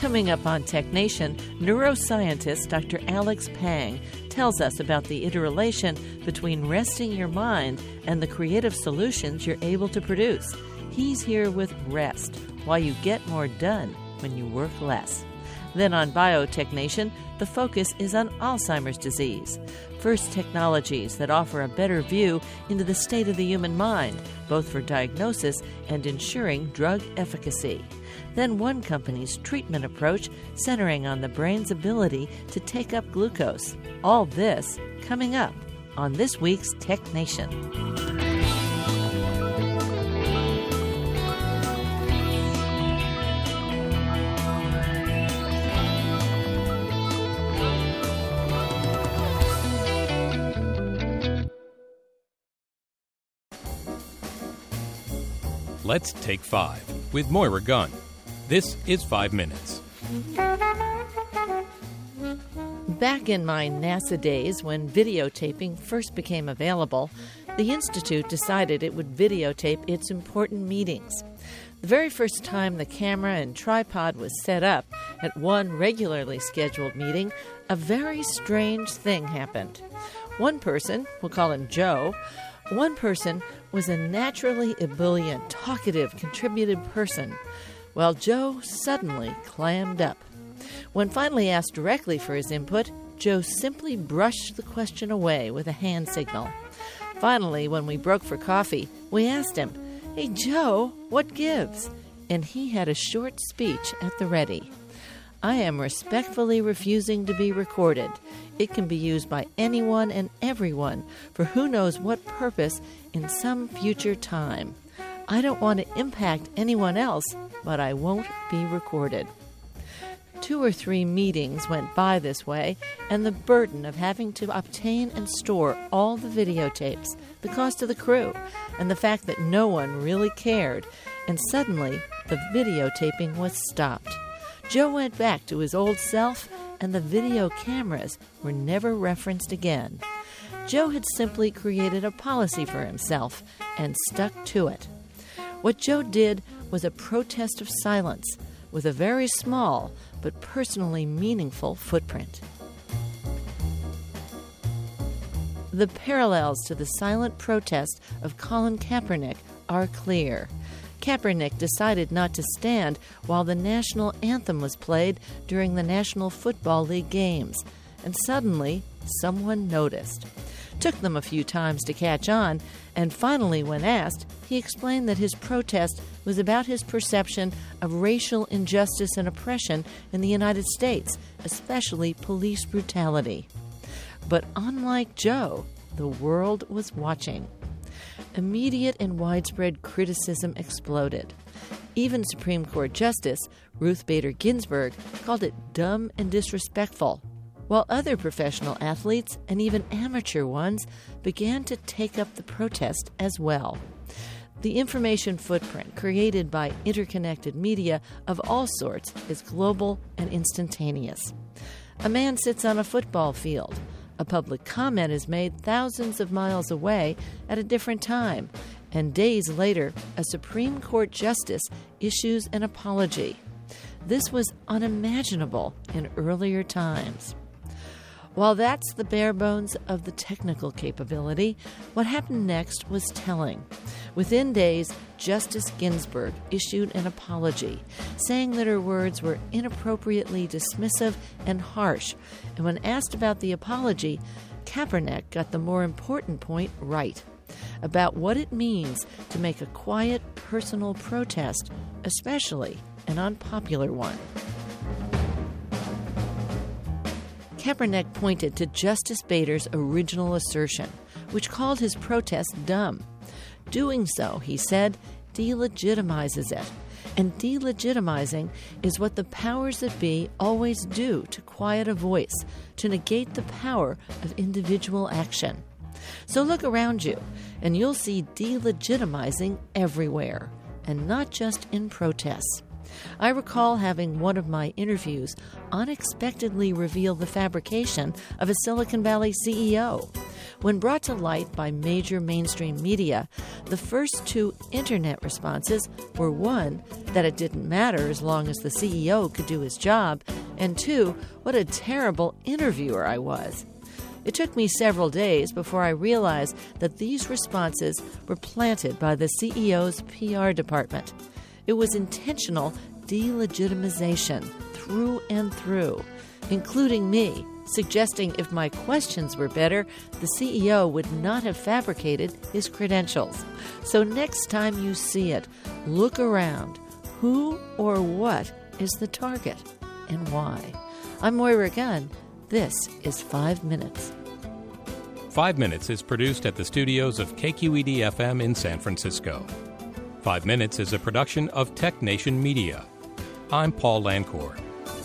Coming up on Tech Nation, neuroscientist Dr. Alex Pang tells us about the interrelation between resting your mind and the creative solutions you're able to produce. He's here with Rest, why you get more done when you work less. Then on Biotech Nation, the focus is on Alzheimer's disease. First technologies that offer a better view into the state of the human mind, both for diagnosis and ensuring drug efficacy. Then one company's treatment approach centering on the brain's ability to take up glucose. All this coming up on this week's Tech Nation. Let's Take 5 with Moira Gunn. This is 5 Minutes. Back in my NASA days, when videotaping first became available, the Institute decided it would videotape its important meetings. The very first time the camera and tripod was set up at one regularly scheduled meeting, a very strange thing happened. One person, we'll call him Joe, was a naturally ebullient, talkative, contributed person. Well, Joe suddenly clammed up. When finally asked directly for his input, Joe simply brushed the question away with a hand signal. Finally, when we broke for coffee, we asked him, "Hey, Joe, what gives?" And he had a short speech at the ready. "I am respectfully refusing to be recorded. It can be used by anyone and everyone for who knows what purpose in some future time. I don't want to impact anyone else, but I won't be recorded." 2 or 3 meetings went by this way, and the burden of having to obtain and store all the videotapes, the cost of the crew, and the fact that no one really cared, and suddenly the videotaping was stopped. Joe went back to his old self, and the video cameras were never referenced again. Joe had simply created a policy for himself and stuck to it. What Joe did was a protest of silence with a very small but personally meaningful footprint. The parallels to the silent protest of Colin Kaepernick are clear. Kaepernick decided not to stand while the national anthem was played during the National Football League games, and suddenly someone noticed. Took them a few times to catch on, and finally, when asked, he explained that his protest was about his perception of racial injustice and oppression in the United States, especially police brutality. But unlike Joe, the world was watching. Immediate and widespread criticism exploded. Even Supreme Court Justice Ruth Bader Ginsburg called it dumb and disrespectful, while other professional athletes and even amateur ones began to take up the protest as well. The information footprint created by interconnected media of all sorts is global and instantaneous. A man sits on a football field. A public comment is made thousands of miles away at a different time, and days later, a Supreme Court justice issues an apology. This was unimaginable in earlier times. While that's the bare bones of the technical capability, what happened next was telling. Within days, Justice Ginsburg issued an apology, saying that her words were inappropriately dismissive and harsh, and when asked about the apology, Kaepernick got the more important point right, about what it means to make a quiet, personal protest, especially an unpopular one. Kaepernick pointed to Justice Bader's original assertion, which called his protest dumb. Doing so, he said, delegitimizes it. And delegitimizing is what the powers that be always do to quiet a voice, to negate the power of individual action. So look around you, and you'll see delegitimizing everywhere, and not just in protests. I recall having one of my interviews unexpectedly reveal the fabrication of a Silicon Valley CEO. When brought to light by major mainstream media, the first two internet responses were one, that it didn't matter as long as the CEO could do his job, and two, what a terrible interviewer I was. It took me several days before I realized that these responses were planted by the CEO's PR department. It was intentional delegitimization through and through, including me, suggesting if my questions were better, the CEO would not have fabricated his credentials. So next time you see it, look around. Who or what is the target and why? I'm Moira Gunn. This is 5 Minutes. 5 Minutes is produced at the studios of KQED-FM in San Francisco. 5 Minutes is a production of Tech Nation Media. I'm Paul Lancourt.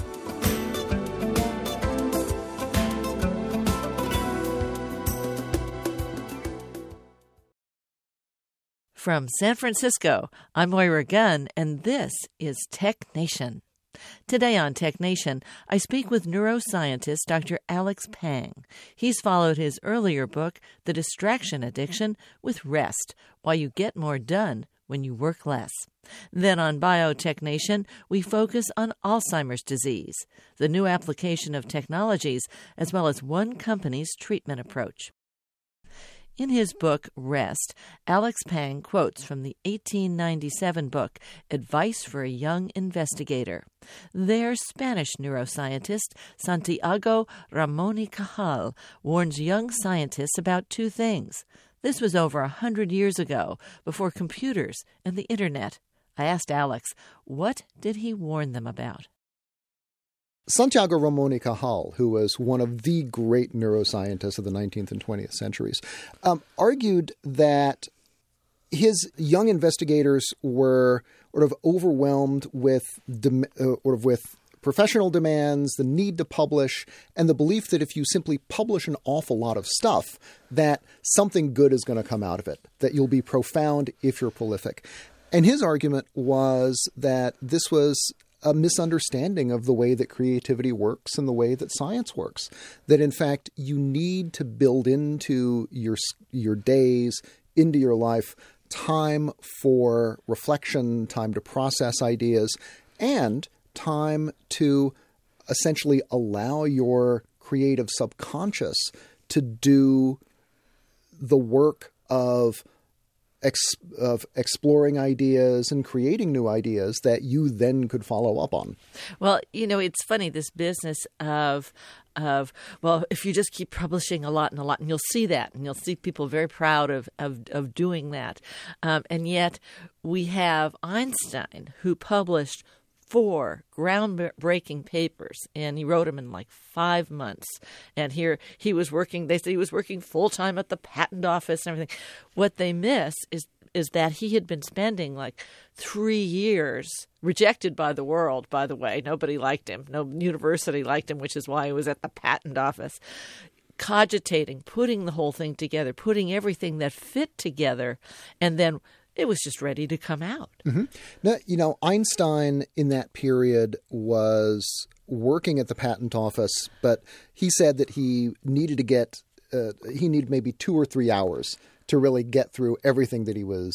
From San Francisco, I'm Moira Gunn, and this is Tech Nation. Today on Tech Nation, I speak with neuroscientist Dr. Alex Pang. He's followed his earlier book, The Distraction Addiction, with rest, why you get more done when you work less. Then on Biotech Nation, we focus on Alzheimer's disease, the new application of technologies, as well as one company's treatment approach. In his book, Rest, Alex Pang quotes from the 1897 book, Advice for a Young Investigator. There, Spanish neuroscientist Santiago Ramón y Cajal warns young scientists about two things. This was over 100 years ago, before computers and the Internet. I asked Alex, what did he warn them about? Santiago Ramón y Cajal, who was one of the great neuroscientists of the 19th and 20th centuries, argued that his young investigators were sort of overwhelmed with professional demands, the need to publish, and the belief that if you simply publish an awful lot of stuff, that something good is going to come out of it, that you'll be profound if you're prolific. And his argument was that this was a misunderstanding of the way that creativity works and the way that science works. That, in fact, you need to build into your days, into your life, time for reflection, time to process ideas, and time to essentially allow your creative subconscious to do the work of exploring ideas and creating new ideas that you then could follow up on. Well, it's funny, this business of if you just keep publishing a lot, and you'll see that, and you'll see people very proud of doing that. And yet we have Einstein, who published 4 groundbreaking papers, and he wrote them in like 5 months. And here he was working, they said he was working full-time at the patent office and everything. What they miss is that he had been spending like 3 years, rejected by the world, by the way. Nobody liked him. No university liked him, which is why he was at the patent office, cogitating, putting the whole thing together, putting everything that fit together, and then it was just ready to come out. Mm-hmm. Now, Einstein in that period was working at the patent office, but he said that he needed maybe 2 or 3 hours to really get through everything that he was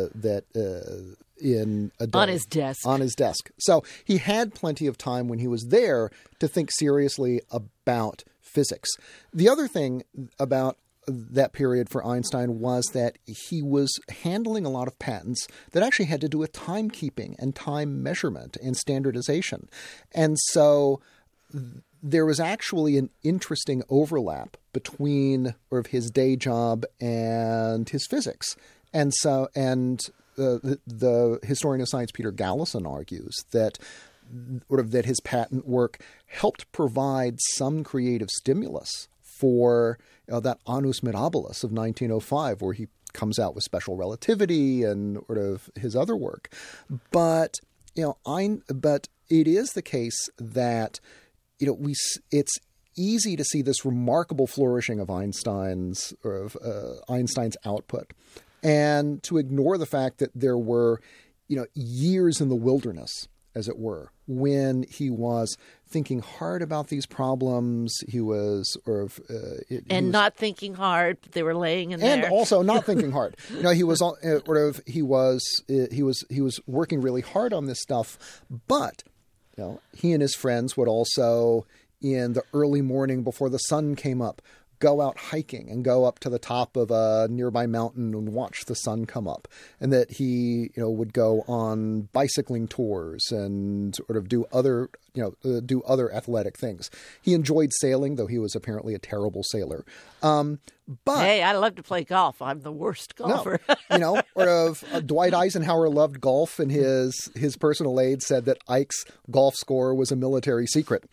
in a day. On his desk. So he had plenty of time when he was there to think seriously about physics. The other thing about that period for Einstein was that he was handling a lot of patents that actually had to do with timekeeping and time measurement and standardization. And so there was actually an interesting overlap between his day job and his physics. And so, the historian of science Peter Galison argues that that his patent work helped provide some creative stimulus for that Annus Mirabilis of 1905, where he comes out with special relativity and his other work. But it is the case that it's easy to see this remarkable flourishing of Einstein's output, and to ignore the fact that there were years in the wilderness as it were. When he was thinking hard about these problems, he was not thinking hard. They were laying in there, and also not thinking hard. He was he was working really hard on this stuff. But he and his friends would also, in the early morning before the sun came up, go out hiking and go up to the top of a nearby mountain and watch the sun come up. And that he, would go on bicycling tours and sort of do other athletic things. He enjoyed sailing, though he was apparently a terrible sailor. But hey, I love to play golf. I'm the worst golfer. Dwight Eisenhower loved golf, and his personal aide said that Ike's golf score was a military secret.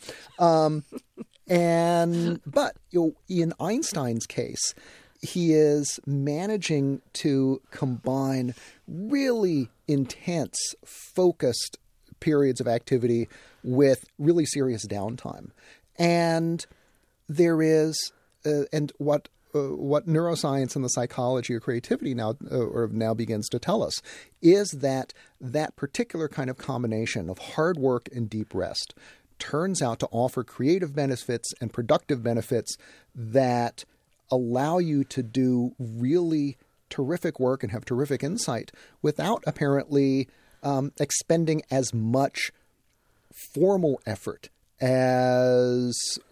But in Einstein's case, he is managing to combine really intense, focused periods of activity with really serious downtime. And there is, what neuroscience and the psychology of creativity now begins to tell us is that particular kind of combination of hard work and deep rest turns out to offer creative benefits and productive benefits that allow you to do really terrific work and have terrific insight without apparently expending as much formal effort as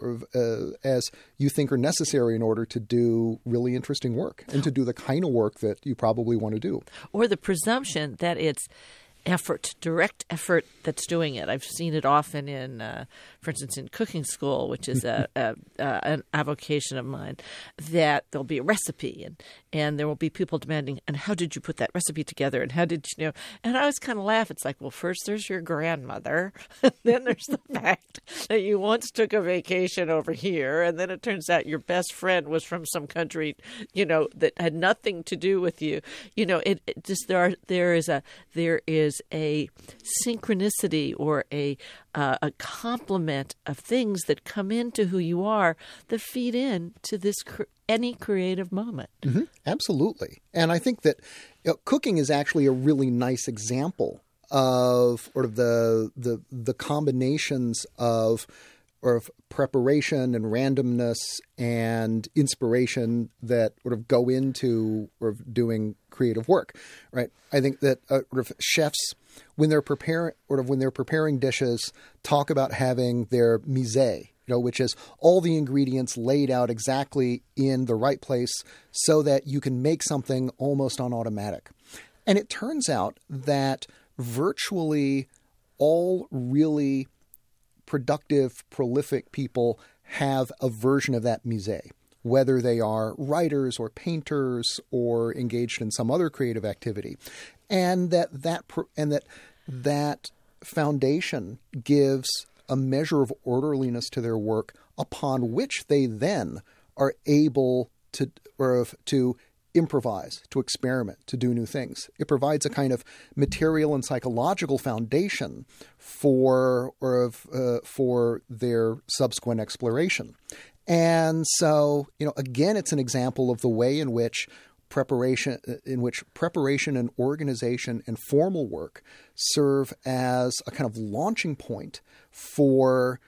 you think are necessary in order to do really interesting work and to do the kind of work that you probably want to do. Or the presumption that it's effort, direct effort that's doing it. I've seen it often in, for instance, in cooking school, which is an avocation of mine, that there'll be a recipe and there will be people demanding, and how did you put that recipe together? And how did you know? And I always kind of laugh. It's like, well, first there's your grandmother. Then there's the fact that you once took a vacation over here. And then it turns out your best friend was from some country, that had nothing to do with you. It just, there is a synchronicity or a complement of things that come into who you are that feed into this any creative moment. Mm-hmm. Absolutely. And I think that cooking is actually a really nice example of sort of the combinations of preparation and randomness and inspiration that sort of go into doing creative work, right? I think that chefs, when they're preparing dishes, talk about having their mise, which is all the ingredients laid out exactly in the right place so that you can make something almost on automatic. And it turns out that virtually all really productive, prolific people have a version of that mise, whether they are writers or painters or engaged in some other creative activity. And that foundation gives a measure of orderliness to their work upon which they then are able to improvise, to experiment, to do new things. It provides a kind of material and psychological foundation for their subsequent exploration. And so, again, it's an example of the way in which preparation and organization and formal work serve as a kind of launching point for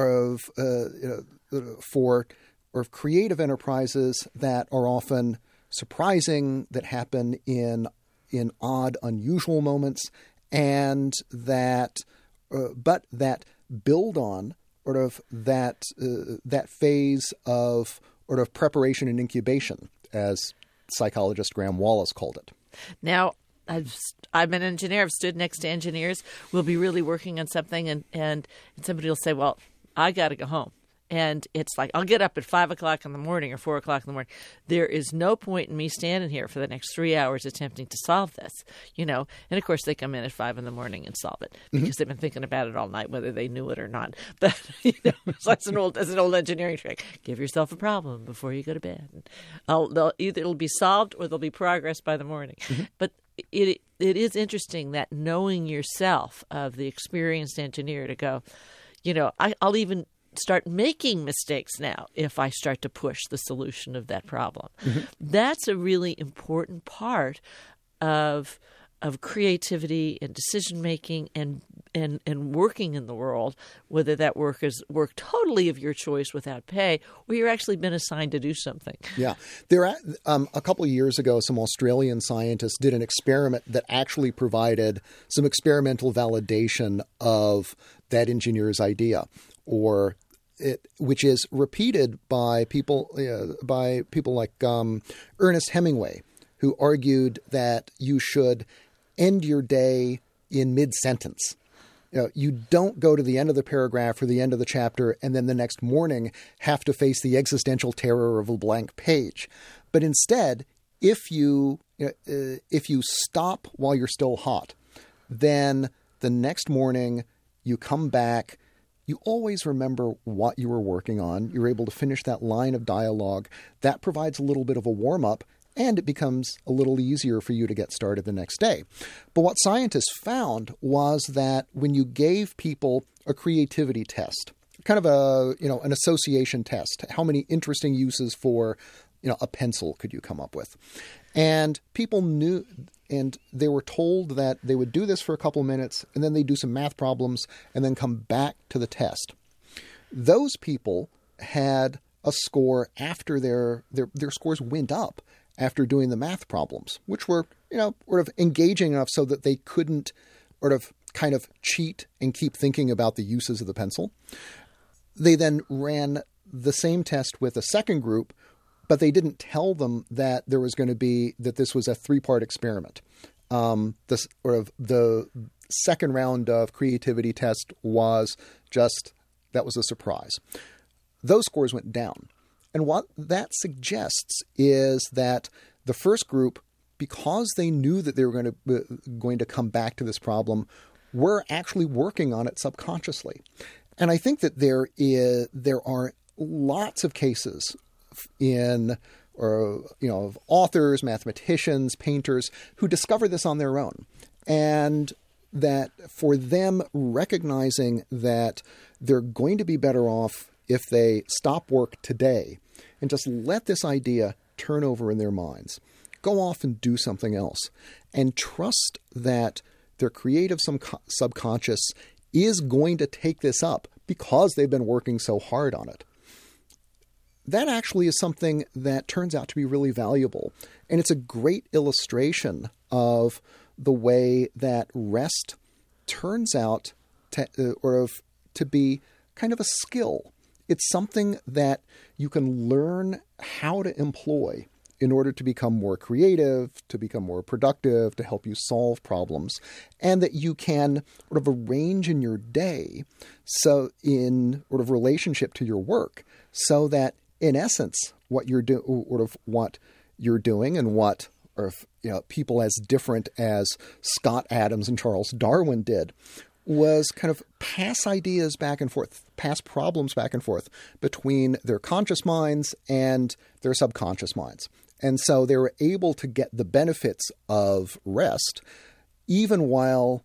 creative enterprises that are often surprising, that happen in odd, unusual moments, and that build on that phase of preparation and incubation, as psychologist Graham Wallace called it. Now, I'm an engineer. I've stood next to engineers. We'll be really working on something, and somebody will say, "Well, I got to go home." And it's like, I'll get up at 5 o'clock in the morning or 4 o'clock in the morning. There is no point in me standing here for the next 3 hours attempting to solve this, And of course, they come in at 5 in the morning and solve it because they've been thinking about it all night, whether they knew it or not. But, that's an old engineering trick. Give yourself a problem before you go to bed. It'll be solved or there'll be progress by the morning. Mm-hmm. But it is interesting that knowing yourself of the experienced engineer to go, I'll even start making mistakes now if I start to push the solution of that problem. Mm-hmm. That's a really important part of of creativity and decision making and working in the world, whether that work is work totally of your choice without pay, or you're actually been assigned to do something. Yeah. A couple of years ago, some Australian scientists did an experiment that actually provided some experimental validation of that engineer's idea, which is repeated by people like Ernest Hemingway, who argued that you should end your day in mid-sentence. You don't go to the end of the paragraph or the end of the chapter and then the next morning have to face the existential terror of a blank page. But instead, if you stop while you're still hot, then the next morning you come back, you always remember what you were working on. You're able to finish that line of dialogue. That provides a little bit of a warm-up, and it becomes a little easier for you to get started the next day. But what scientists found was that when you gave people a creativity test, kind of an association test, how many interesting uses for a pencil could you come up with? And people knew, and they were told that they would do this for a couple of minutes, and then they'd do some math problems, and then come back to the test. Those people had a score after their scores went up after doing the math problems, which were, sort of engaging enough so that they couldn't sort of kind of cheat and keep thinking about the uses of the pencil. They then ran the same test with a second group, but they didn't tell them that this was a 3-part experiment. The second round of creativity test was that was a surprise. Those scores went down. And what that suggests is that the first group, because they knew that they were going to come back to this problem, were actually working on it subconsciously. And I think that there are lots of cases of authors, mathematicians, painters who discover this on their own. And that for them, recognizing that they're going to be better off if they stop work today and just let this idea turn over in their minds, go off and do something else, and trust that their creative subconscious is going to take this up because they've been working so hard on it. That actually is something that turns out to be really valuable. And it's a great illustration of the way that rest turns out to be kind of a skill. It's something that you can learn how to employ in order to become more creative, to become more productive, to help you solve problems, and that you can sort of arrange in your day, so in sort of relationship to your work, so that in essence, what you're doing and what people as different as Scott Adams and Charles Darwin did was kind of pass ideas back and forth, pass problems back and forth between their conscious minds and their subconscious minds. And so they were able to get the benefits of rest even while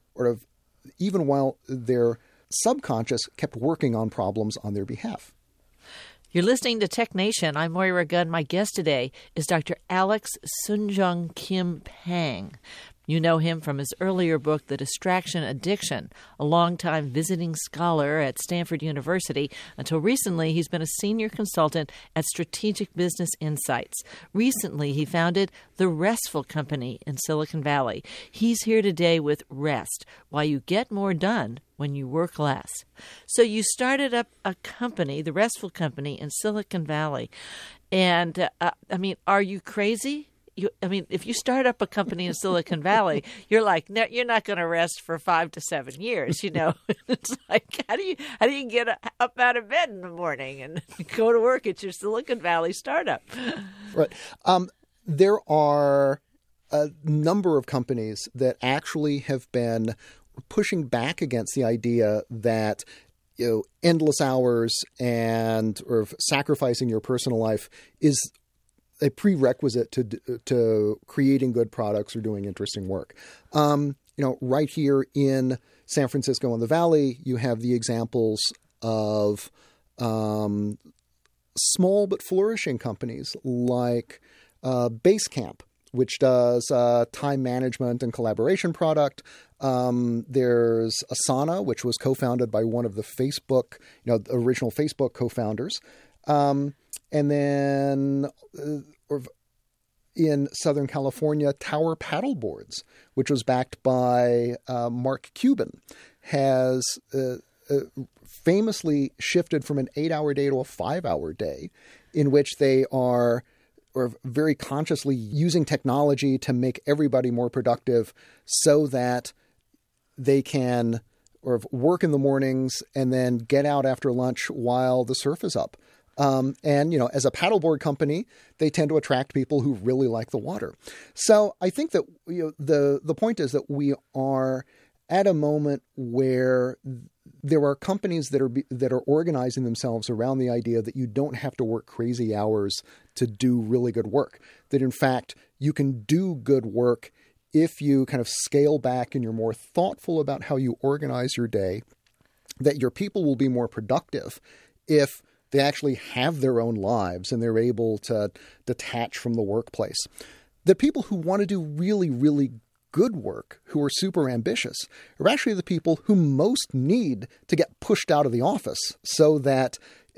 their subconscious kept working on problems on their behalf. You're listening to Tech Nation. I'm Moira Gunn. My guest today is Dr. Alex Soonjung Kim Pang. You know him from his earlier book, The Distraction Addiction, a longtime visiting scholar at Stanford University. Until recently, he's been a senior consultant at Strategic Business Insights. Recently, he founded the Restful Company in Silicon Valley. He's here today with Rest, why you get more done when you work less. So you started up a company, the Restful Company in Silicon Valley. And, are you crazy? If you start up a company in Silicon Valley, you're like, no, you're not going to rest for 5 to 7 years. It's like, how do you get up out of bed in the morning and go to work at your Silicon Valley startup? Right. There are a number of companies that actually have been pushing back against the idea that endless hours or sacrificing your personal life is a prerequisite to creating good products or doing interesting work. Right here in San Francisco in the Valley, you have the examples of small but flourishing companies like Basecamp, which does time management and collaboration product. There's Asana, which was co-founded by one of the Facebook, original Facebook co-founders. And then in Southern California, Tower Paddleboards, which was backed by Mark Cuban, has famously shifted from an 8-hour day to a 5-hour day, in which they are very consciously using technology to make everybody more productive so that they can work in the mornings and then get out after lunch while the surf is up. And, as a paddleboard company, they tend to attract people who really like the water. So I think that the point is that we are at a moment where there are companies that are organizing themselves around the idea that you don't have to work crazy hours to do really good work. That in fact, you can do good work if you kind of scale back and you're more thoughtful about how you organize your day, that your people will be more productive if they actually have their own lives and they're able to detach from the workplace. The people who want to do really, really good work, who are super ambitious, are actually the people who most need to get pushed out of the office so that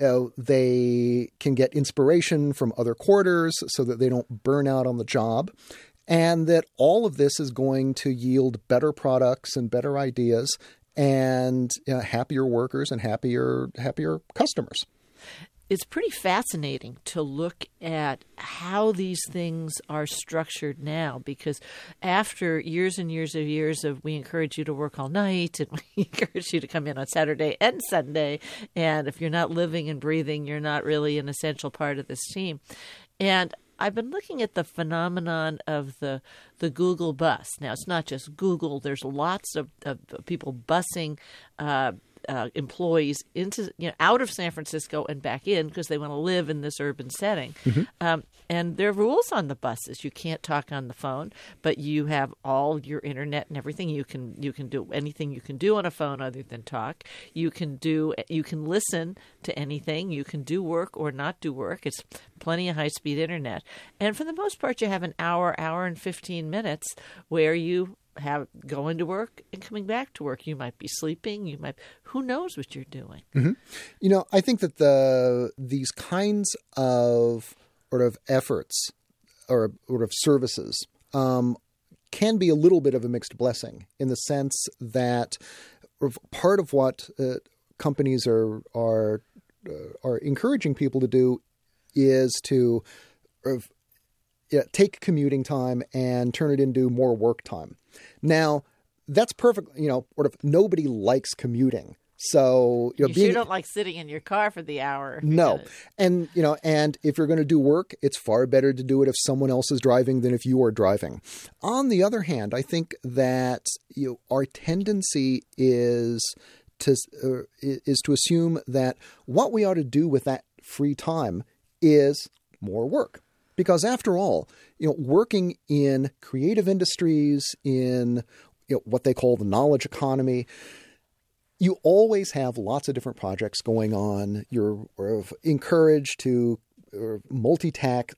they can get inspiration from other quarters so that they don't burn out on the job. And that all of this is going to yield better products and better ideas and happier workers and happier customers. It's pretty fascinating to look at how these things are structured now, because after years and years of we encourage you to work all night and we encourage you to come in on Saturday and Sunday, and if you're not living and breathing, you're not really an essential part of this team. And I've been looking at the phenomenon of the Google bus. Now, it's not just Google. There's lots of people busing employees into out of San Francisco and back in because they want to live in this urban setting. Mm-hmm. And there are rules on the buses. You can't talk on the phone, but you have all your internet and everything. You can do anything you can do on a phone other than talk. You can listen to anything. You can do work or not do work. It's plenty of high-speed internet. And for the most part, you have an hour and 15 minutes where you have going to work and coming back to work. You might be sleeping. Who knows what you're doing? Mm-hmm. I think that these kinds of sort of efforts or sort of services can be a little bit of a mixed blessing in the sense that part of what companies are encouraging people to do is to take commuting time and turn it into more work time. Now, that's perfect. Sort of nobody likes commuting. So you sure don't like sitting in your car for the hour. No. And, and if you're going to do work, it's far better to do it if someone else is driving than if you are driving. On the other hand, I think that our tendency is to assume that what we ought to do with that free time is more work. Because after all, working in creative industries, in what they call the knowledge economy, you always have lots of different projects going on. You're encouraged to multitask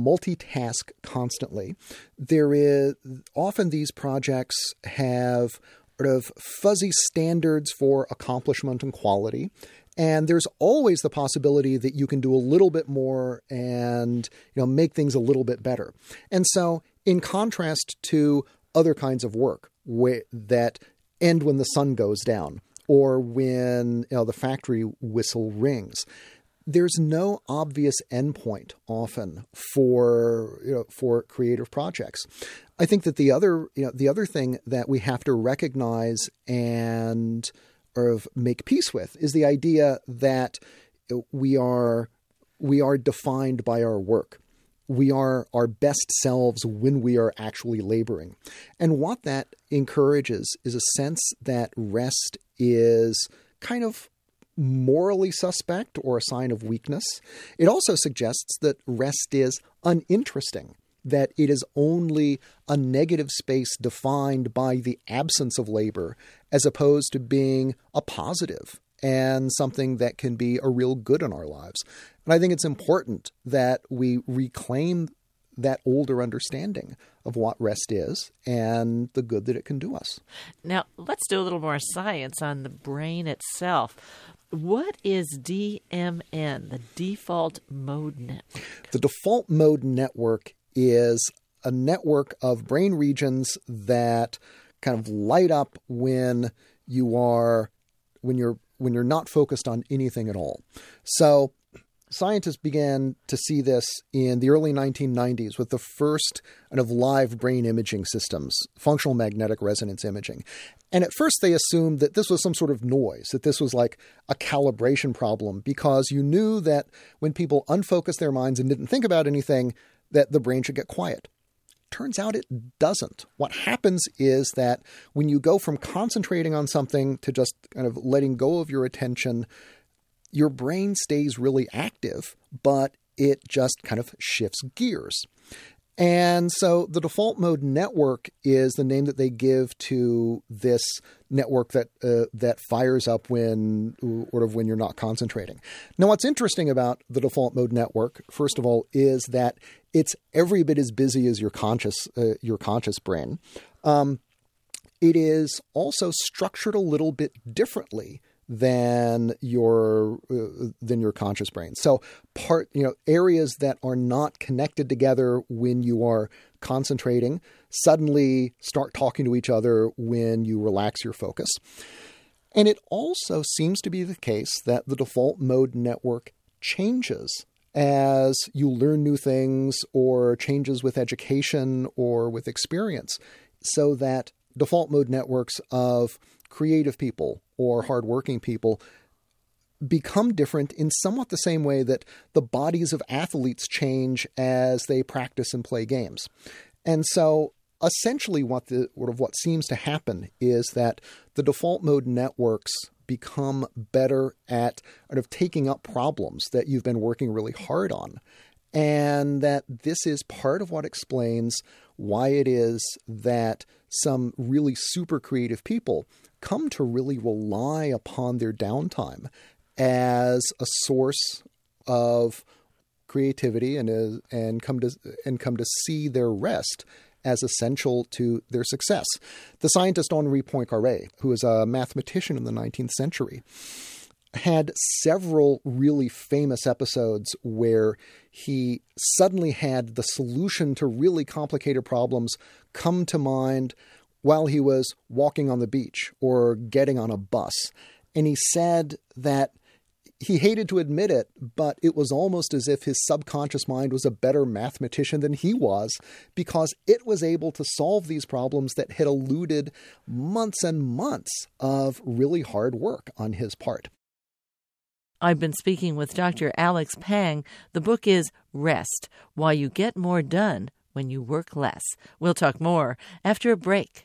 constantly. There is often these projects have sort of fuzzy standards for accomplishment and quality. And there's always the possibility that you can do a little bit more and make things a little bit better. And so in contrast to other kinds of work that end when the sun goes down or when the factory whistle rings, there's no obvious endpoint often for creative projects. I think that the other thing that we have to recognize and make peace with is the idea that we are defined by our work. We are our best selves when we are actually laboring. And what that encourages is a sense that rest is kind of morally suspect or a sign of weakness. It also suggests that rest is uninteresting, that it is only a negative space defined by the absence of labor, as opposed to being a positive and something that can be a real good in our lives. And I think it's important that we reclaim that older understanding of what rest is and the good that it can do us. Now, let's do a little more science on the brain itself. What is DMN, the default mode network? The default mode network is a network of brain regions that kind of light up when you're not focused on anything at all. So scientists began to see this in the early 1990s with the first kind of live brain imaging systems, functional magnetic resonance imaging. And at first they assumed that this was some sort of noise, that this was like a calibration problem, because you knew that when people unfocused their minds and didn't think about anything, that the brain should get quiet. Turns out it doesn't. What happens is that when you go from concentrating on something to just kind of letting go of your attention, your brain stays really active, but it just kind of shifts gears. And so the default mode network is the name that they give to this network that fires up when you're not concentrating. Now, what's interesting about the default mode network, first of all, is that it's every bit as busy as your conscious brain. It is also structured a little bit differently than your conscious brain. So areas that are not connected together when you are concentrating suddenly start talking to each other when you relax your focus. And it also seems to be the case that the default mode network changes as you learn new things or changes with education or with experience, so that default mode networks of creative people or hardworking people become different in somewhat the same way that the bodies of athletes change as they practice and play games. And so essentially what seems to happen is that the default mode networks become better at kind of taking up problems that you've been working really hard on. And that this is part of what explains why it is that some really super creative people come to really rely upon their downtime as a source of creativity and come to see their rest as essential to their success. The scientist Henri Poincaré, who was a mathematician in the 19th century, had several really famous episodes where he suddenly had the solution to really complicated problems come to mind while he was walking on the beach or getting on a bus. And he said that he hated to admit it, but it was almost as if his subconscious mind was a better mathematician than he was, because it was able to solve these problems that had eluded months and months of really hard work on his part. I've been speaking with Dr. Alex Pang. The book is Rest: Why You Get More Done When You Work Less. We'll talk more after a break.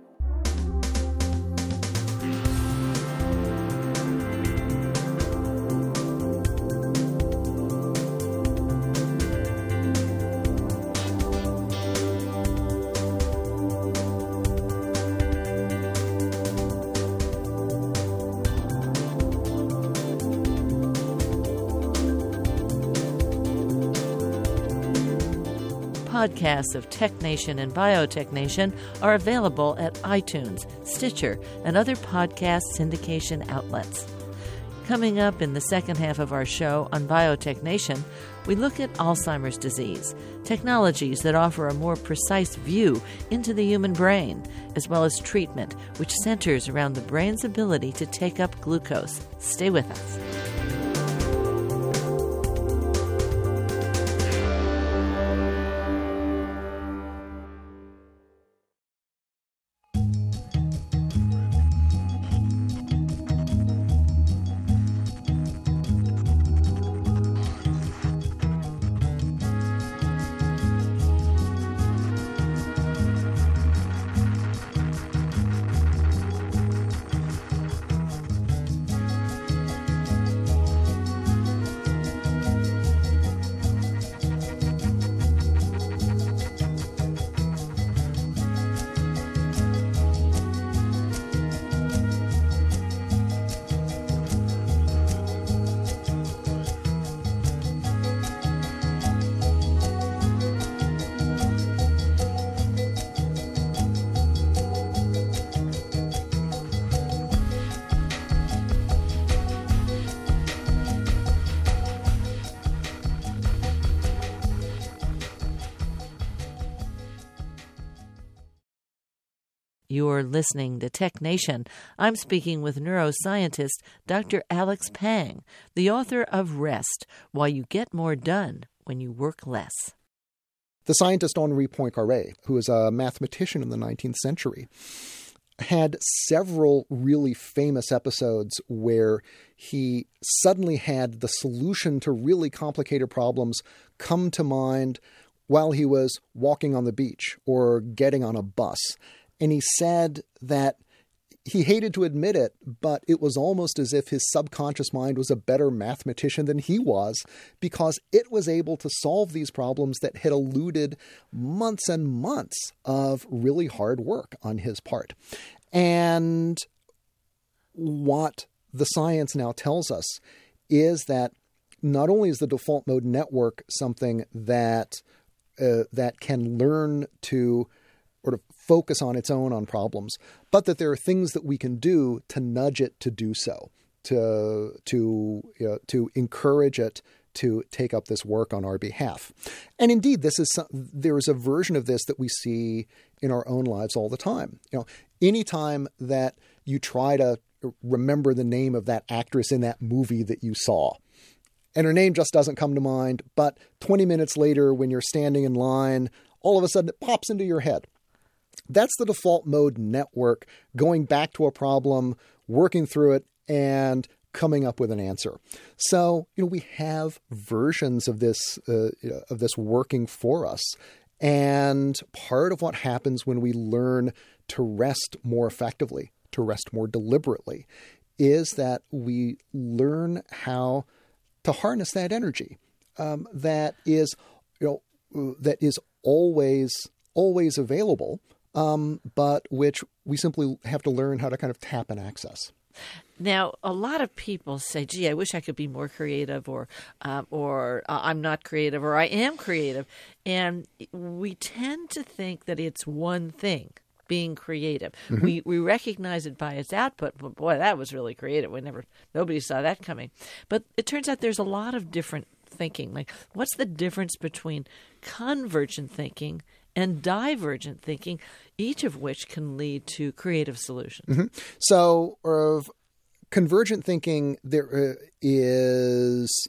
Podcasts of Tech Nation and Biotech Nation are available at iTunes, Stitcher, and other podcast syndication outlets. Coming up in the second half of our show on Biotech Nation, we look at Alzheimer's disease, technologies that offer a more precise view into the human brain, as well as treatment, which centers around the brain's ability to take up glucose. Stay with us. You're listening to Tech Nation. I'm speaking with neuroscientist Dr. Alex Pang, the author of Rest, Why You Get More Done When You Work Less. The scientist Henri Poincaré, who was a mathematician in the 19th century, had several really famous episodes where he suddenly had the solution to really complicated problems come to mind while he was walking on the beach or getting on a bus. And he said that he hated to admit it, but it was almost as if his subconscious mind was a better mathematician than he was, because it was able to solve these problems that had eluded months and months of really hard work on his part. And what the science now tells us is that not only is the default mode network something that can learn to sort of focus on its own on problems, but that there are things that we can do to nudge it to do so, to encourage it to take up this work on our behalf. And indeed, there is a version of this that we see in our own lives all the time. Anytime that you try to remember the name of that actress in that movie that you saw, and her name just doesn't come to mind, but 20 minutes later when you're standing in line, all of a sudden it pops into your head. That's the default mode network going back to a problem, working through it, and coming up with an answer. So, we have versions of this working for us. And part of what happens when we learn to rest more effectively, to rest more deliberately, is that we learn how to harness that energy that is always available, but which we simply have to learn how to kind of tap and access. Now, a lot of people say, gee, I wish I could be more creative, or I'm not creative, or I am creative. And we tend to think that it's one thing, being creative. Mm-hmm. We recognize it by its output. But boy, that was really creative. Nobody saw that coming. But it turns out there's a lot of different thinking. Like, what's the difference between convergent thinking and divergent thinking, each of which can lead to creative solutions? Mm-hmm. So, convergent thinking, there is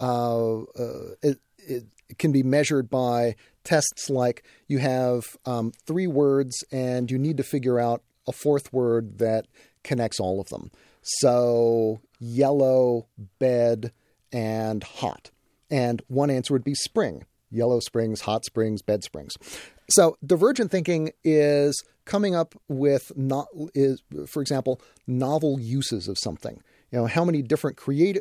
it can be measured by tests like you have 3 words and you need to figure out a 4th word that connects all of them. So yellow, bed, and hot. And one answer would be spring. Yellow springs, hot springs, bed springs. So divergent thinking is coming up with, for example, novel uses of something. How many different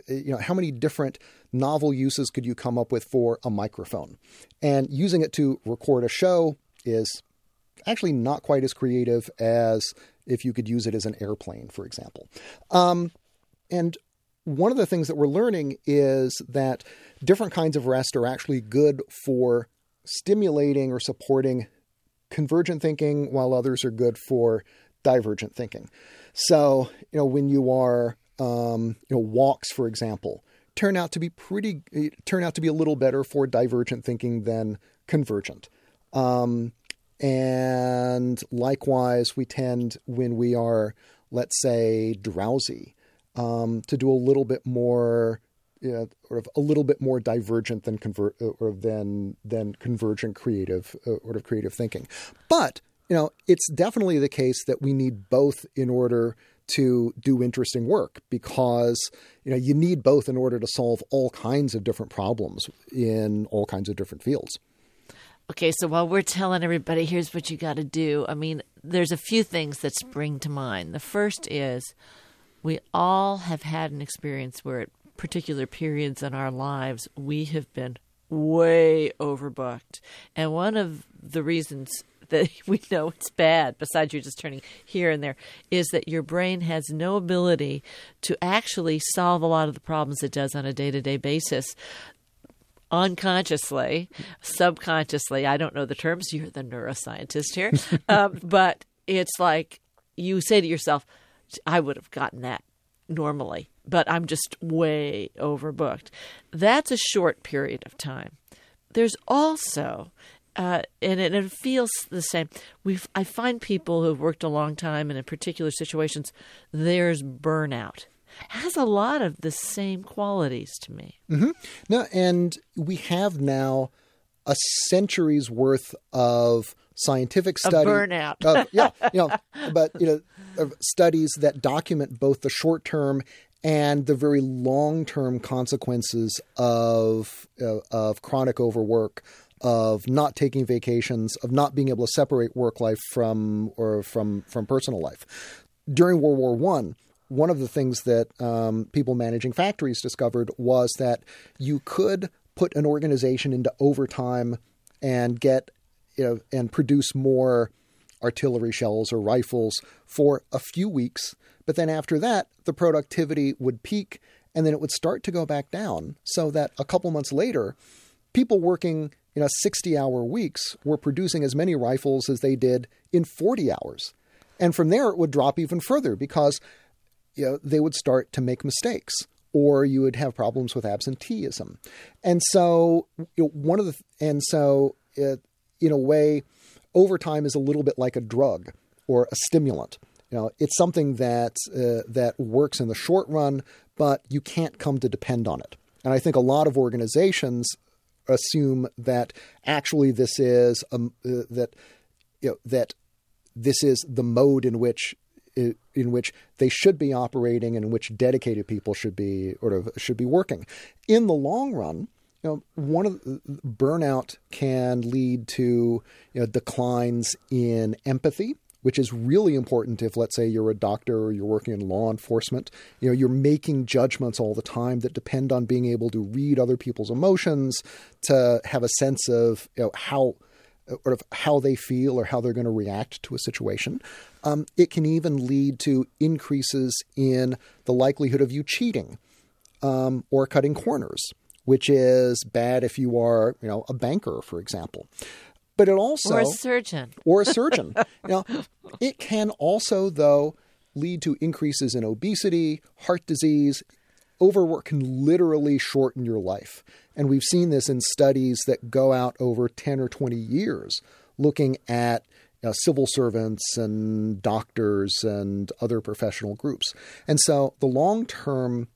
novel uses could you come up with for a microphone? And using it to record a show is actually not quite as creative as if you could use it as an airplane, for example. And one of the things that we're learning is that different kinds of rest are actually good for stimulating or supporting convergent thinking, while others are good for divergent thinking. So, when you are, walks, for example, turn out to be a little better for divergent thinking than convergent. And likewise, we tend, when we are, let's say, drowsy, to do a little bit more, sort of a little bit more divergent than convergent creative thinking. But it's definitely the case that we need both in order to do interesting work, because you need both in order to solve all kinds of different problems in all kinds of different fields. Okay, so while we're telling everybody, here's what you got to do, I mean, there's a few things that spring to mind. The first is we all have had an experience where at particular periods in our lives, we have been way overbooked. And one of the reasons that we know it's bad, besides you just turning here and there, is that your brain has no ability to actually solve a lot of the problems it does on a day-to-day basis. Unconsciously, subconsciously, I don't know the terms, you're the neuroscientist here, but it's like you say to yourself, I would have gotten that normally, but I'm just way overbooked. That's a short period of time. There's also it feels the same. I find people who've worked a long time and in particular situations, there's burnout. Has a lot of the same qualities to me. Mm-hmm. No, and we have now a century's worth of scientific study. A burnout. Studies that document both the short-term and the very long-term consequences of chronic overwork, of not taking vacations, of not being able to separate work life from personal life. During World War I, one of the things that people managing factories discovered was that you could put an organization into overtime and get and produce more artillery shells or rifles for a few weeks. But then after that, the productivity would peak and then it would start to go back down, so that a couple months later, people working 60-hour weeks were producing as many rifles as they did in 40 hours. And from there, it would drop even further because they would start to make mistakes, or you would have problems with absenteeism. And so in a way, overtime is a little bit like a drug or a stimulant. It's something that works in the short run, but you can't come to depend on it. And I think a lot of organizations assume that actually this is that this is the mode in which they should be operating and in which dedicated people should be working. In the long run, one of the burnout can lead to declines in empathy, which is really important if, let's say, you're a doctor or you're working in law enforcement. You're making judgments all the time that depend on being able to read other people's emotions, to have a sense of how they feel or how they're going to react to a situation. It can even lead to increases in the likelihood of you cheating or cutting corners, which is bad if you are, a banker, for example. But it also... Or a surgeon. It can also, though, lead to increases in obesity, heart disease. Overwork can literally shorten your life. And we've seen this in studies that go out over 10 or 20 years, looking at civil servants and doctors and other professional groups. And so the long-term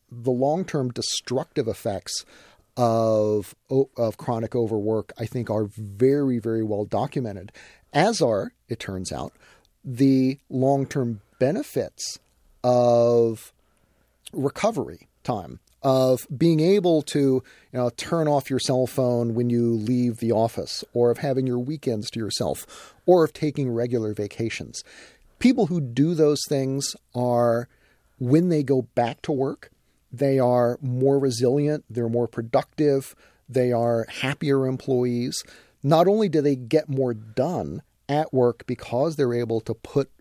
destructive effects of chronic overwork, I think, are very, very well documented, as are, it turns out, the long-term benefits of recovery time, of being able to turn off your cell phone when you leave the office, or of having your weekends to yourself, or of taking regular vacations. People who do those things are, when they go back to work, they are more resilient, they're more productive, they are happier employees. Not only do they get more done at work because they're able to put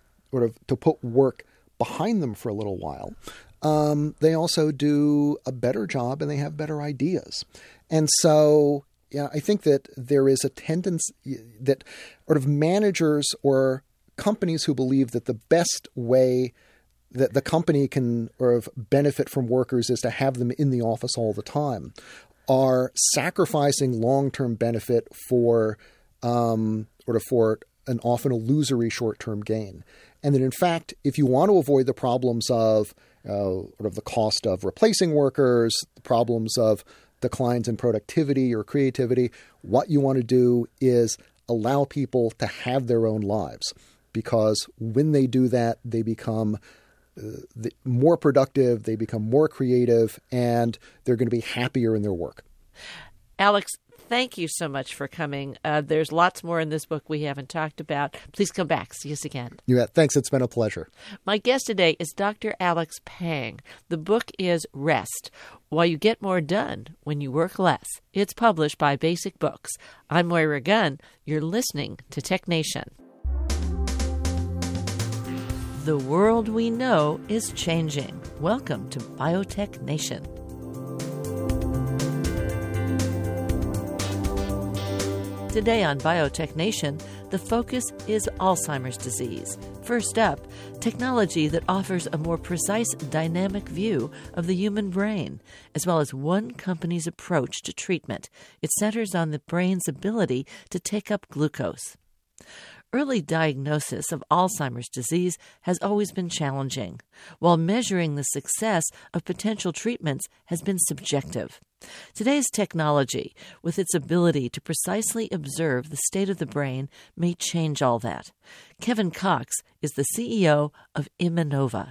work behind them for a little while, they also do a better job and they have better ideas. And so, I think that there is a tendency that managers or companies who believe that the best way that the company can benefit from workers is to have them in the office all the time, are sacrificing long-term benefit for an often illusory short-term gain. And that in fact, if you want to avoid the problems of the cost of replacing workers, the problems of declines in productivity or creativity, what you want to do is allow people to have their own lives, because when they do that, they become more productive, they become more creative, and they're going to be happier in their work. Alex, thank you so much for coming. There's lots more in this book we haven't talked about. Please come back. See us again. You bet. Thanks. It's been a pleasure. My guest today is Dr. Alex Pang. The book is Rest: Why You Get More Done When You Work Less. It's published by Basic Books. I'm Moira Gunn. You're listening to Tech Nation. The world we know is changing. Welcome to Biotech Nation. Today on Biotech Nation, the focus is Alzheimer's disease. First up, technology that offers a more precise, dynamic view of the human brain, as well as one company's approach to treatment. It centers on the brain's ability to take up glucose. Early diagnosis of Alzheimer's disease has always been challenging, while measuring the success of potential treatments has been subjective. Today's technology, with its ability to precisely observe the state of the brain, may change all that. Kevin Cox is the CEO of Imanova.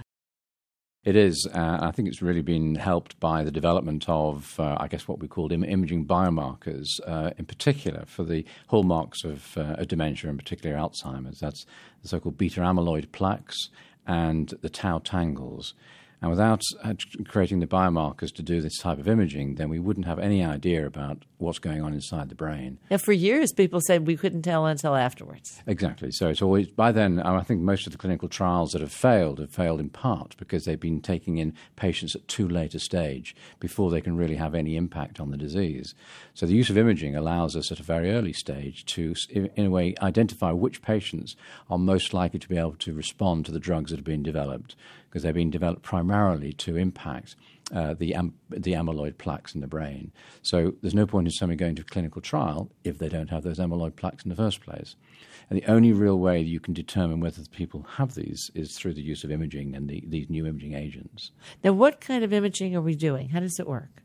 It is. I think it's really been helped by the development of, what we call imaging biomarkers, in particular for the hallmarks of dementia, and particularly Alzheimer's. That's the so-called beta amyloid plaques and the tau tangles. And without creating the biomarkers to do this type of imaging, then we wouldn't have any idea about what's going on inside the brain. Now, for years, people said we couldn't tell until afterwards. Exactly. So it's always, by then, I think most of the clinical trials that have failed in part because they've been taking in patients at too late a stage before they can really have any impact on the disease. So the use of imaging allows us at a very early stage to, in a way, identify which patients are most likely to be able to respond to the drugs that have been developed, because they're being developed primarily to impact the amyloid plaques in the brain. So there's no point in somebody going to a clinical trial if they don't have those amyloid plaques in the first place. And the only real way you can determine whether the people have these is through the use of imaging and these new imaging agents. Now, what kind of imaging are we doing? How does it work?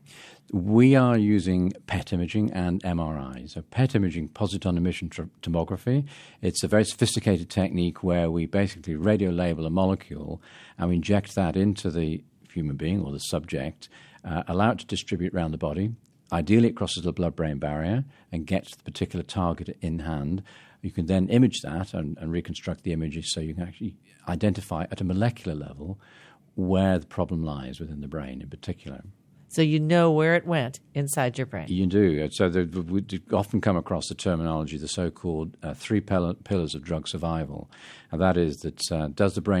We are using PET imaging and MRI. So PET imaging, positron emission tomography, it's a very sophisticated technique where we basically radio-label a molecule and we inject that into the human being or the subject, allow it to distribute around the body. Ideally, it crosses the blood-brain barrier and gets the particular target in hand. You can then image that and reconstruct the images so you can actually identify at a molecular level where the problem lies within the brain in particular. So you know where it went inside your brain. You do. So we often come across the terminology, the so-called three pillars of drug survival. And that is that does the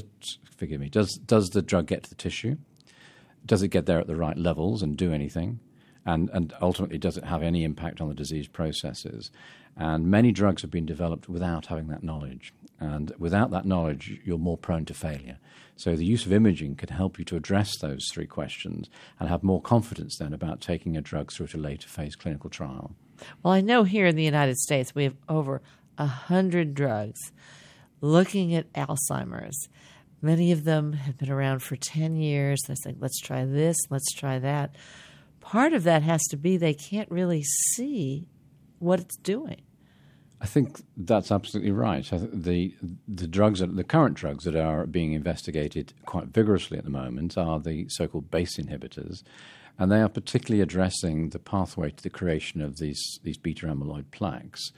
drug get to the tissue? Does it get there at the right levels and do anything? And ultimately, does it have any impact on the disease processes? And many drugs have been developed without having that knowledge. And without that knowledge, you're more prone to failure. So the use of imaging can help you to address those three questions and have more confidence then about taking a drug through to later phase clinical trial. Well, I know here in the United States we have over 100 drugs looking at Alzheimer's. Many of them have been around for 10 years. They say, let's try this, let's try that. Part of that has to be they can't really see what it's doing. I think that's absolutely right. The current drugs that are being investigated quite vigorously at the moment are the so-called BACE inhibitors, and they are particularly addressing the pathway to the creation of these beta amyloid plaques.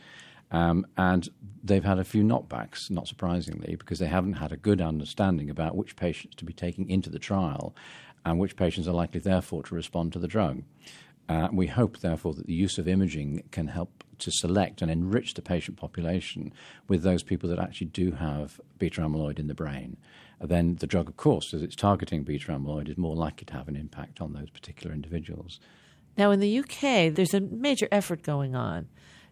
And they've had a few knockbacks, not surprisingly, because they haven't had a good understanding about which patients to be taking into the trial and which patients are likely, therefore, to respond to the drug. We hope, therefore, that the use of imaging can help to select and enrich the patient population with those people that actually do have beta amyloid in the brain. Then the drug, of course, as it's targeting beta amyloid, is more likely to have an impact on those particular individuals. Now, in the UK, there's a major effort going on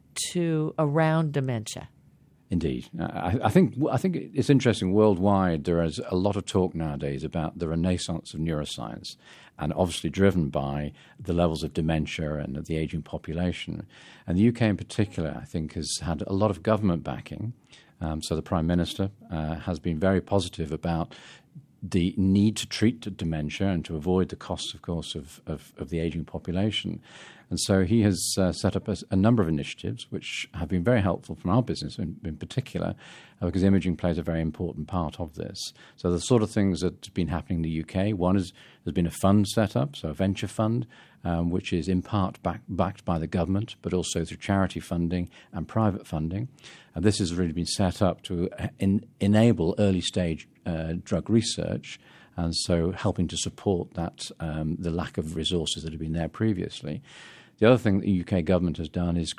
around dementia. Indeed. I think it's interesting. Worldwide, there is a lot of talk nowadays about the renaissance of neuroscience, and obviously driven by the levels of dementia and of the aging population. And the UK in particular, I think, has had a lot of government backing. So the Prime Minister has been very positive about the need to treat dementia and to avoid the costs, of course, of the aging population. And so he has set up a number of initiatives which have been very helpful from our business in particular, because imaging plays a very important part of this. So the sort of things that have been happening in the UK, one is there's been a fund set up, so a venture fund, which is in part backed by the government, but also through charity funding and private funding. And this has really been set up to enable early-stage drug research, and so helping to support that the lack of resources that have been there previously. The other thing the UK government has done is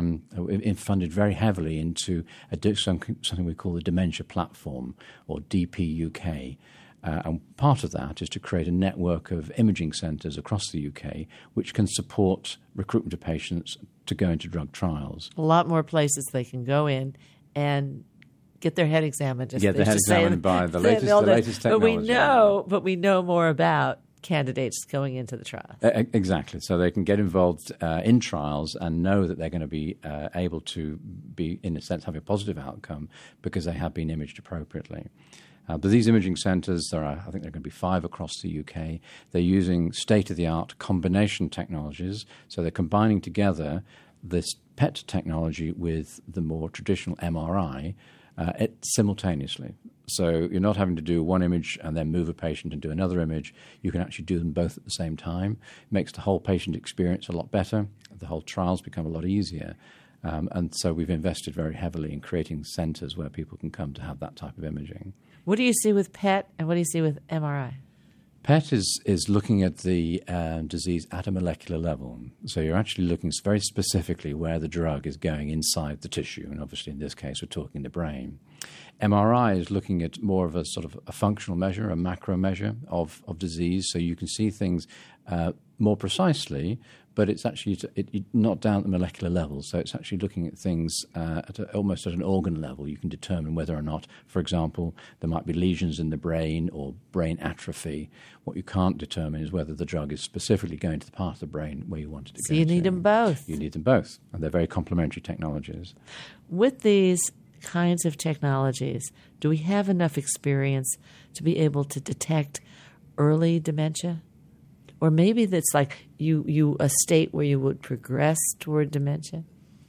funded very heavily into something we call the Dementia Platform, or DPUK. And part of that is to create a network of imaging centres across the UK which can support recruitment of patients to go into drug trials. A lot more places they can go in and get their head examined. Get their head examined by the latest technology. But we know more about candidates going into the trial. Exactly. So they can get involved in trials and know that they're going to be able to be, in a sense, have a positive outcome because they have been imaged appropriately. But these imaging centres, I think there are going to be 5 across the UK. They're using state-of-the-art combination technologies. So they're combining together this PET technology with the more traditional MRI simultaneously. So you're not having to do one image and then move a patient and do another image. You can actually do them both at the same time. It makes the whole patient experience a lot better. The whole trials become a lot easier. And so we've invested very heavily in creating centres where people can come to have that type of imaging. What do you see with PET and what do you see with MRI? PET is looking at the disease at a molecular level. So you're actually looking very specifically where the drug is going inside the tissue. And obviously in this case we're talking the brain. MRI is looking at more of a sort of a functional measure, a macro measure of disease. So you can see things more precisely, but it's actually not down at the molecular level. So it's actually looking at things almost at an organ level. You can determine whether or not, for example, there might be lesions in the brain or brain atrophy. What you can't determine is whether the drug is specifically going to the part of the brain where you want it to go. So you need them both. You need them both, and they're very complementary technologies. With these kinds of technologies, do we have enough experience to be able to detect early dementia? Or maybe that's like a state where you would progress toward dementia?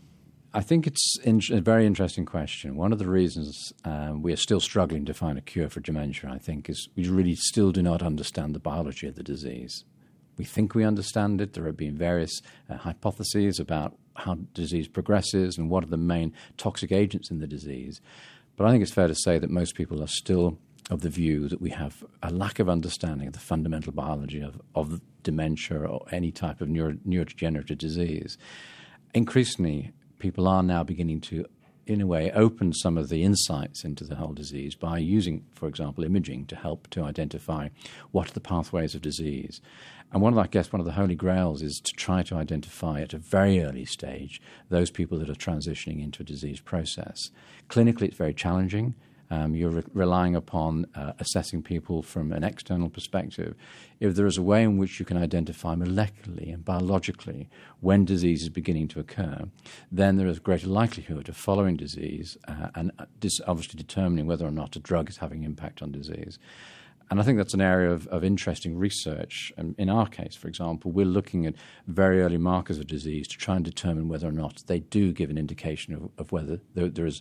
I think it's a very interesting question. One of the reasons we are still struggling to find a cure for dementia, I think, is we really still do not understand the biology of the disease. We think we understand it. There have been various hypotheses about how disease progresses and what are the main toxic agents in the disease. But I think it's fair to say that most people are still of the view that we have a lack of understanding of the fundamental biology of dementia or any type of neurodegenerative disease. Increasingly, people are now beginning to, in a way, open some of the insights into the whole disease by using, for example, imaging to help to identify what are the pathways of disease. And one of the holy grails is to try to identify at a very early stage those people that are transitioning into a disease process. Clinically, it's very challenging. You're relying upon assessing people from an external perspective. If there is a way in which you can identify molecularly and biologically when disease is beginning to occur, then there is a greater likelihood of following disease and obviously determining whether or not a drug is having impact on disease. And I think that's an area of interesting research. In our case, for example, we're looking at very early markers of disease to try and determine whether or not they do give an indication of whether there is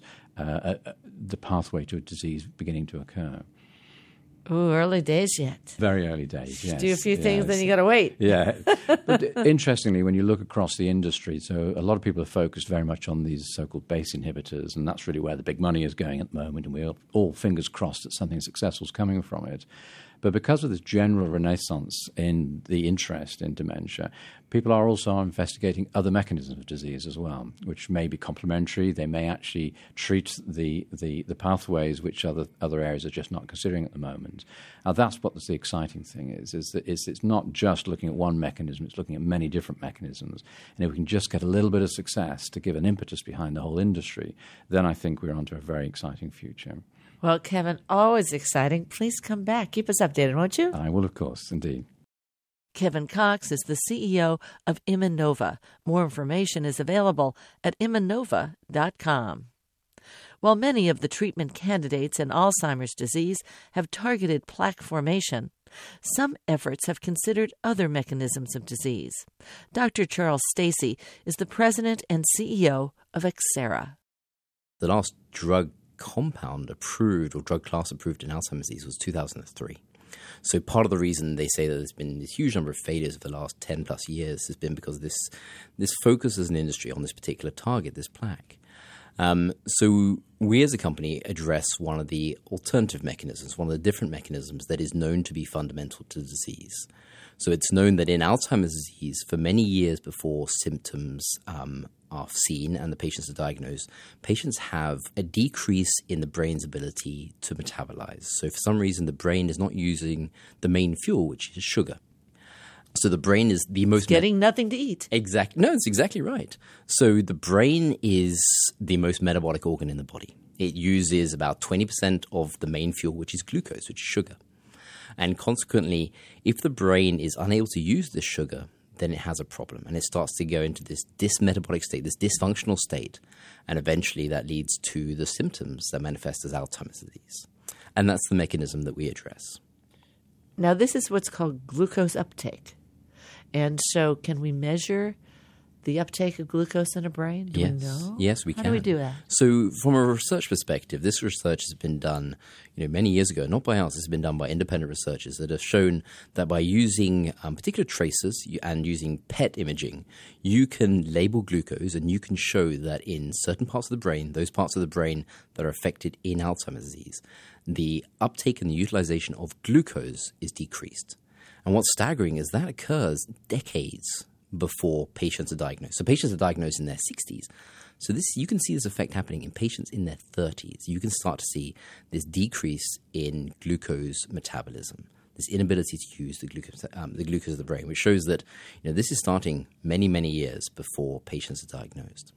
the pathway to a disease beginning to occur. Ooh, early days yet. Very early days, yes. Do a few things, then you got to wait. Yeah. But interestingly, when you look across the industry, so a lot of people are focused very much on these so-called BACE inhibitors, and that's really where the big money is going at the moment, and we're all fingers crossed that something successful is coming from it. But because of this general renaissance in the interest in dementia, people are also investigating other mechanisms of disease as well, which may be complementary. They may actually treat the pathways which other areas are just not considering at the moment. Now, that's what the exciting thing is that it's not just looking at one mechanism, it's looking at many different mechanisms. And if we can just get a little bit of success to give an impetus behind the whole industry, then I think we're onto a very exciting future. Well, Kevin, always exciting. Please come back. Keep us updated, won't you? I will, of course, indeed. Kevin Cox is the CEO of Imanova. More information is available at imanova.com. While many of the treatment candidates in Alzheimer's disease have targeted plaque formation, some efforts have considered other mechanisms of disease. Dr. Charles Stacey is the president and CEO of Axera. The last drug compound approved or drug class approved in Alzheimer's disease was 2003. So part of the reason they say that there's been this huge number of failures over the last 10 plus years has been because this focus as an industry on this particular target, this plaque. So we as a company address one of the alternative mechanisms, one of the different mechanisms that is known to be fundamental to disease. So it's known that in Alzheimer's disease, for many years before symptoms are seen and the patients are diagnosed, patients have a decrease in the brain's ability to metabolize. So for some reason, the brain is not using the main fuel, which is sugar. So the brain is the most... Getting nothing to eat. Exactly. No, that's exactly right. So the brain is the most metabolic organ in the body. It uses about 20% of the main fuel, which is glucose, which is sugar. And consequently, if the brain is unable to use this sugar, then it has a problem. And it starts to go into this dysmetabolic state, this dysfunctional state. And eventually that leads to the symptoms that manifest as Alzheimer's disease. And that's the mechanism that we address. Now, this is what's called glucose uptake. And so can we measure the uptake of glucose in a brain? Do we know? Yes, we can. How do we do that? So from a research perspective, this research has been done many years ago, not by us. It's been done by independent researchers that have shown that by using particular tracers and using PET imaging, you can label glucose and you can show that in certain parts of the brain, those parts of the brain that are affected in Alzheimer's disease, the uptake and the utilization of glucose is decreased. And what's staggering is that occurs decades before patients are diagnosed. So patients are diagnosed in their 60s. So you can see this effect happening in patients in their 30s. You can start to see this decrease in glucose metabolism, this inability to use the glucose of the brain, which shows that this is starting many, many years before patients are diagnosed.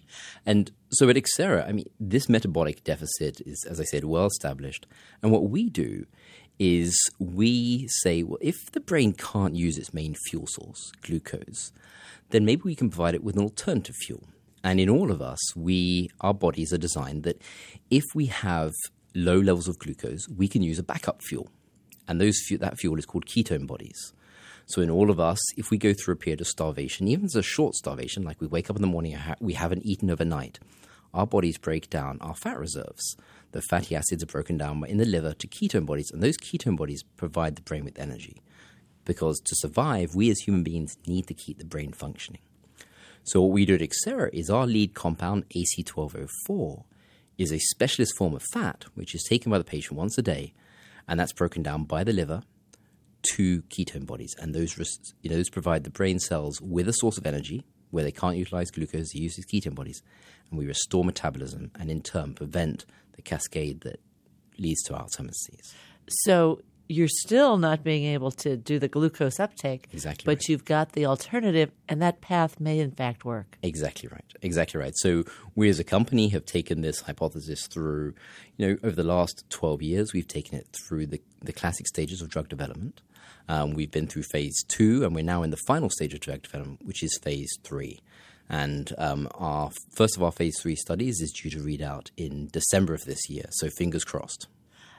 And so at Exera, this metabolic deficit is, as I said, well established. And what we do is we say, well, if the brain can't use its main fuel source, glucose, then maybe we can provide it with an alternative fuel. And in all of us, our bodies are designed that if we have low levels of glucose, we can use a backup fuel. And that fuel is called ketone bodies. So in all of us, if we go through a period of starvation, even if it's a short starvation, like we wake up in the morning, we haven't eaten overnight, our bodies break down our fat reserves. The fatty acids are broken down in the liver to ketone bodies, and those ketone bodies provide the brain with energy. Because to survive, we as human beings need to keep the brain functioning. So what we do at Exera is our lead compound, AC1204, is a specialist form of fat, which is taken by the patient once a day, and that's broken down by the liver to ketone bodies. And those provide the brain cells with a source of energy, where they can't utilize glucose, they use these ketone bodies, and we restore metabolism and in turn prevent the cascade that leads to Alzheimer's disease. So you're still not being able to do the glucose uptake. Exactly but right. You've got the alternative, and that path may in fact work. Exactly right. So we as a company have taken this hypothesis through, over the last 12 years, we've taken it through the classic stages of drug development. We've been through phase 2, and we're now in the final stage of drug development, which is phase 3. And our first of our phase 3 studies is due to read out in December of this year. So fingers crossed.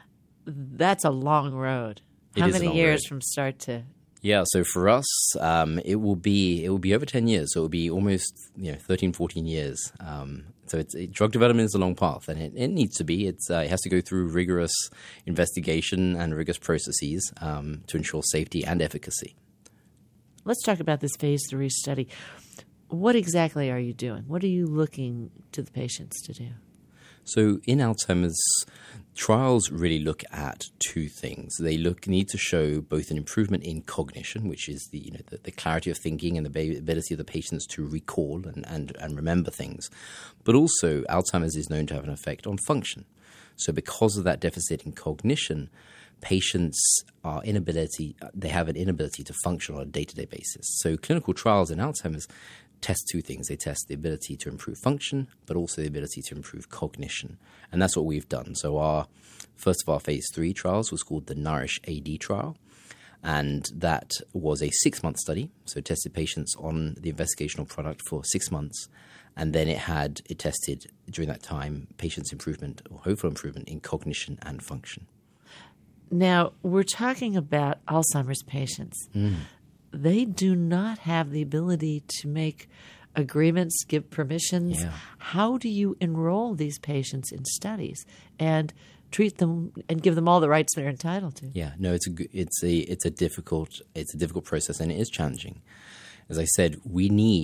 That's a long road. It How is a many long years road. from start to... Yeah, so for us, it will be over 10 years. So it will be almost 13, 14 years. So drug development is a long path, and it needs to be. It has to go through rigorous investigation and rigorous processes to ensure safety and efficacy. Let's talk about this phase 3 study. What exactly are you doing? What are you looking to the patients to do? So in Alzheimer's, trials really look at two things. They need to show both an improvement in cognition, which is the clarity of thinking and the ability of the patients to recall and remember things. But also, Alzheimer's is known to have an effect on function. So because of that deficit in cognition, patients have an inability to function on a day-to-day basis. So clinical trials in Alzheimer's test two things. They test the ability to improve function, but also the ability to improve cognition. And that's what we've done. So our first of our phase 3 trials was called the Nourish AD trial. And that was a 6-month study. So it tested patients on the investigational product for 6 months. And then it tested during that time patients' improvement or hopeful improvement in cognition and function. Now, we're talking about Alzheimer's patients. They do not have the ability to make agreements, give permissions. Yeah. How do you enroll these patients in studies and treat them and give them all the rights they're entitled to? Yeah, no, it's a difficult process, and it is challenging. As I said, we need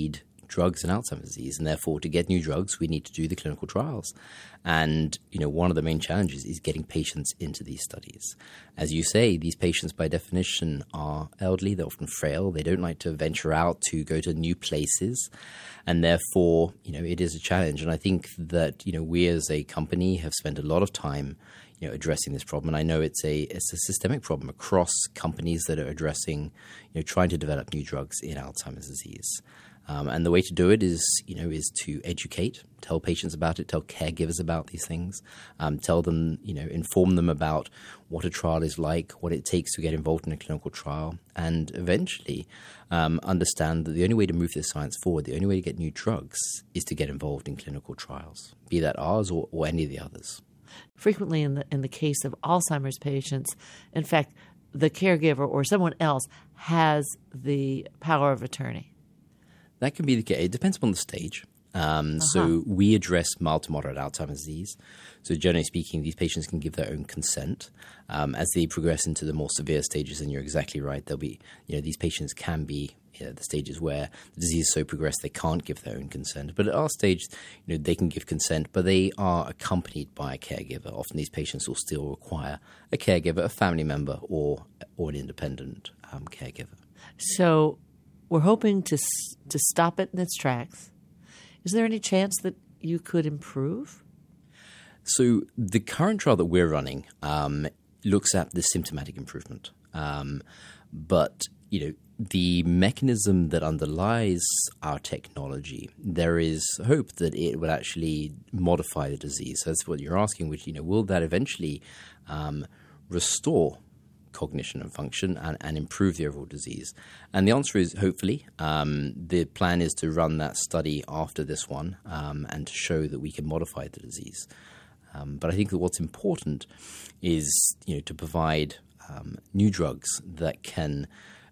drugs in Alzheimer's disease, and therefore to get new drugs, we need to do the clinical trials. And, one of the main challenges is getting patients into these studies. As you say, these patients by definition are elderly, they're often frail, they don't like to venture out to go to new places, and therefore, it is a challenge. And I think that, we as a company have spent a lot of time addressing this problem. And I know it's a systemic problem across companies that are addressing, trying to develop new drugs in Alzheimer's disease. And the way to do it is to educate, tell patients about it, tell caregivers about these things, tell them, inform them about what a trial is like, what it takes to get involved in a clinical trial, and eventually understand that the only way to move this science forward, the only way to get new drugs is to get involved in clinical trials, be that ours or any of the others. Frequently in the case of Alzheimer's patients, in fact, the caregiver or someone else has the power of attorney. That can be the case. It depends upon the stage. So we address mild to moderate Alzheimer's disease. So generally speaking, these patients can give their own consent. As they progress into the more severe stages, and you're exactly right, there'll be, these patients can be the stages where the disease is so progressed they can't give their own consent. But at our stage, they can give consent, but they are accompanied by a caregiver. Often these patients will still require a caregiver, a family member, or an independent caregiver. So we're hoping to stop it in its tracks. Is there any chance that you could improve? So the current trial that we're running looks at the symptomatic improvement. But, the mechanism that underlies our technology, there is hope that it would actually modify the disease. So that's what you're asking, which, will that eventually restore cognition and function and improve the overall disease? And the answer is hopefully. The plan is to run that study after this one and to show that we can modify the disease. But I think that what's important is to provide new drugs that can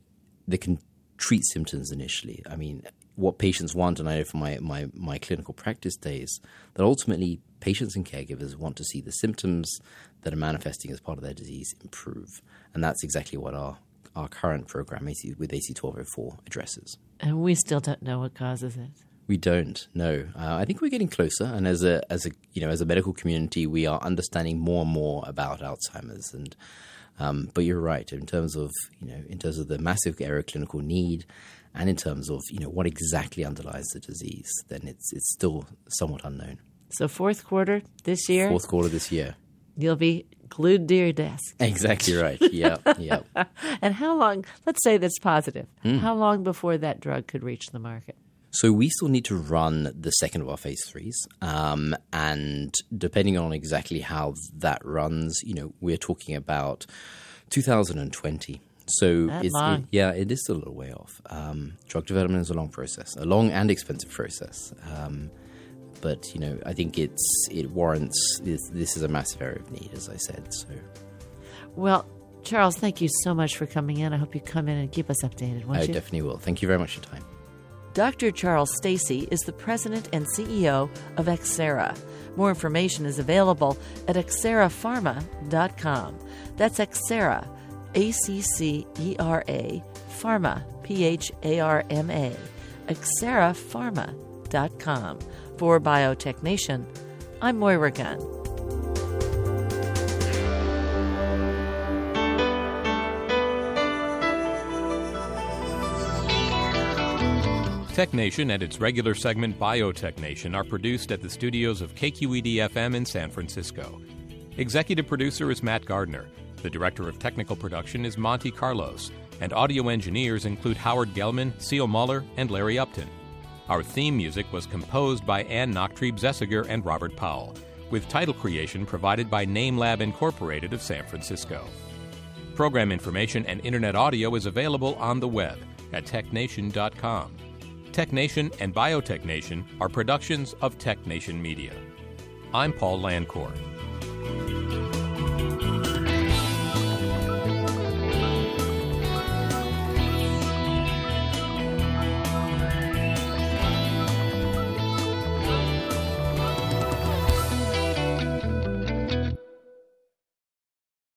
treat symptoms initially. I mean, what patients want, and I know from my clinical practice days, that ultimately patients and caregivers want to see the symptoms that are manifesting as part of their disease improve. And that's exactly what our current program with AC1204 addresses. And we still don't know what causes it. We don't, no. I think we're getting closer, and as a medical community, we are understanding more and more about Alzheimer's. And but you're right in terms of the massive area of clinical need, and in terms of what exactly underlies the disease, then it's still somewhat unknown. So fourth quarter this year. You'll be glued to your desk. Exactly right. Yeah. And how long? Let's say that's positive. How long before that drug could reach the market? So we still need to run the second of our phase 3s, and depending on exactly how that runs, we're talking about 2020. So it is still a little way off. Drug development is a long process, a long and expensive process. But I think it warrants. This is a massive area of need, as I said. So, well, Charles, thank you so much for coming in. I hope you come in and keep us updated. Won't you? I definitely will. Thank you very much for your time. Dr. Charles Stacey is the president and CEO of Accera. More information is available at accerapharma.com. That's Accera, ACCERA, Pharma, PHARMA, accerapharma.com. For Biotech Nation, I'm Moira Gunn. Tech Nation and its regular segment Biotech Nation are produced at the studios of KQED-FM in San Francisco. Executive producer is Matt Gardner. The director of technical production is Monty Carlos. And audio engineers include Howard Gelman, Seal Muller, and Larry Upton. Our theme music was composed by Ann Nachtrieb-Zessiger and Robert Powell, with title creation provided by NameLab Incorporated of San Francisco. Program information and internet audio is available on the web at technation.com. Tech Nation and Biotech Nation are productions of Tech Nation Media. I'm Paul Landcourt.